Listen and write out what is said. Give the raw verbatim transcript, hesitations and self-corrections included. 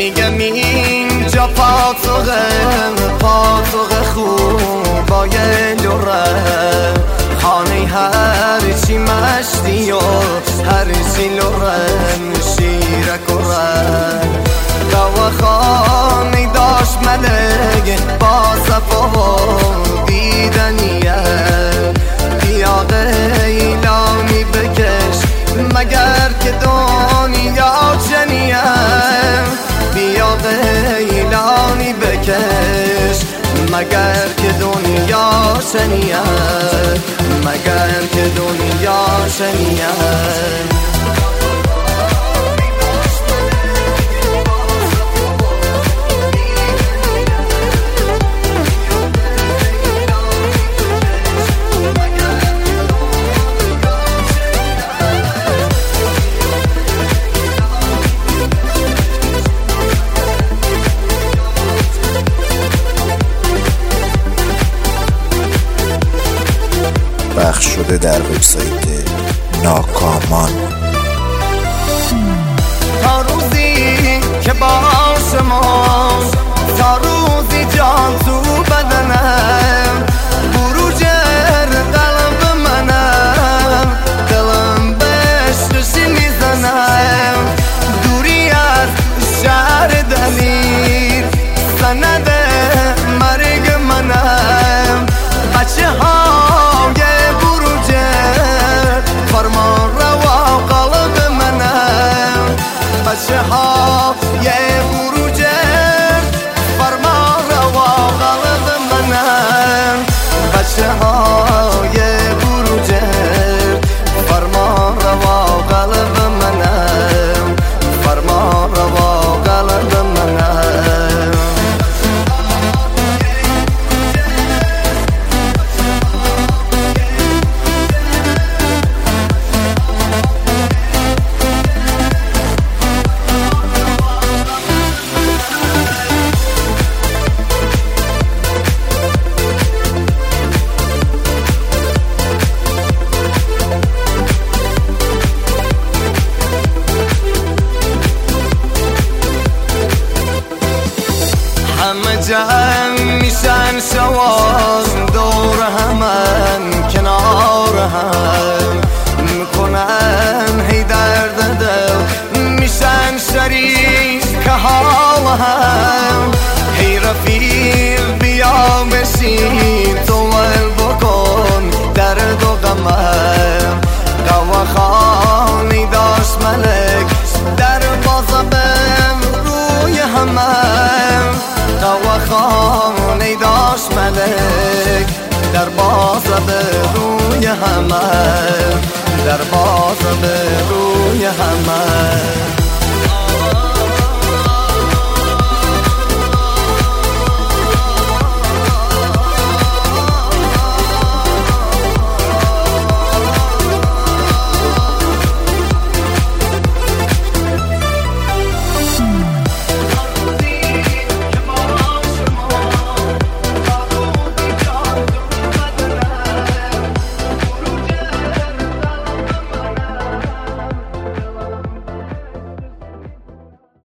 میگم اینجا پاتوقه پاتوقه خوبای لوره خانه هر چی مشتی و هر چی لوره شیره کره گوه خانه داشت ملک با صفا و دیدنیه بیا غیلانی بکش مگر که دنیا چنیه بیا غیلانی بکش مگر که دنیا چنیه مگر که دنیا چنیه پخش شده در وبسایت ناکامان. تا روزی که باشه ما تا روزی جان تو بدنم بروجر قلب منم دلم بشکشی میزنم دوری از شهر دلیر سند مرگ منم بچه ها فرمان روا قلب منم بچه ها یه بروجه فرمان روا قلب منم بچه ها یه بروجه فرمان روا قلب منم فرمان روا قلب منم همه جمع میشن شوان دور همن کنار هم میکنن هی درد دل میشن شریک حال هم هی رفیق بیا بشین توال بکن درد و غمم قوا خانی داشت ملک در بازبم روی همم قوا خانه داشت ملک در باز به روی همه در باز به روی همه